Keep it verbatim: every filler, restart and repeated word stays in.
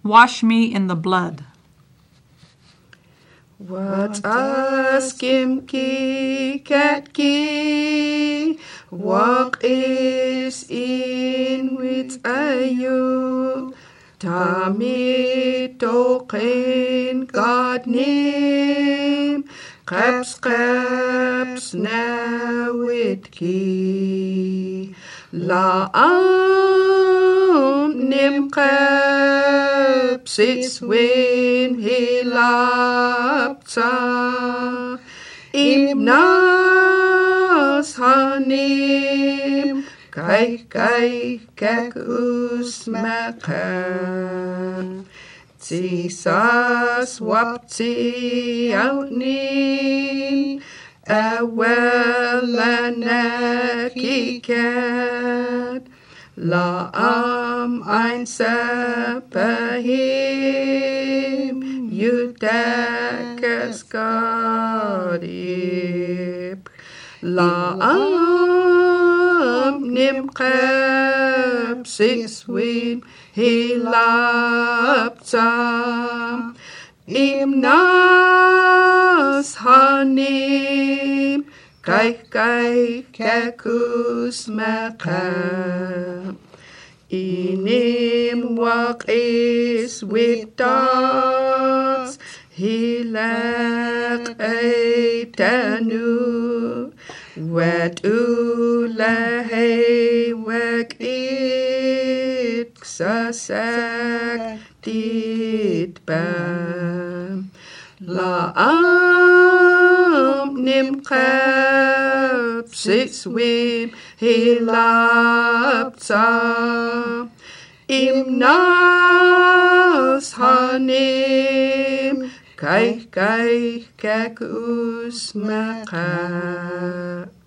Wash me in the blood. Wat as kimki katki, walk is in with ayu, tamid token God name, Kaps kaps now with ki, la am nim kaps is when he lapta, im nas hanim, kai kai kakus makan. Jesus wapti outni awelana kikat la am ein sapahim yudakas godib la am nim kap six win hilapta im nas hanim kai kai kakus maka inim walk is with dogs hilak eitanu wet ulahe wek it sasak dit bam la am nim kap six wim hilapta im nas hanim kai kai kakus maka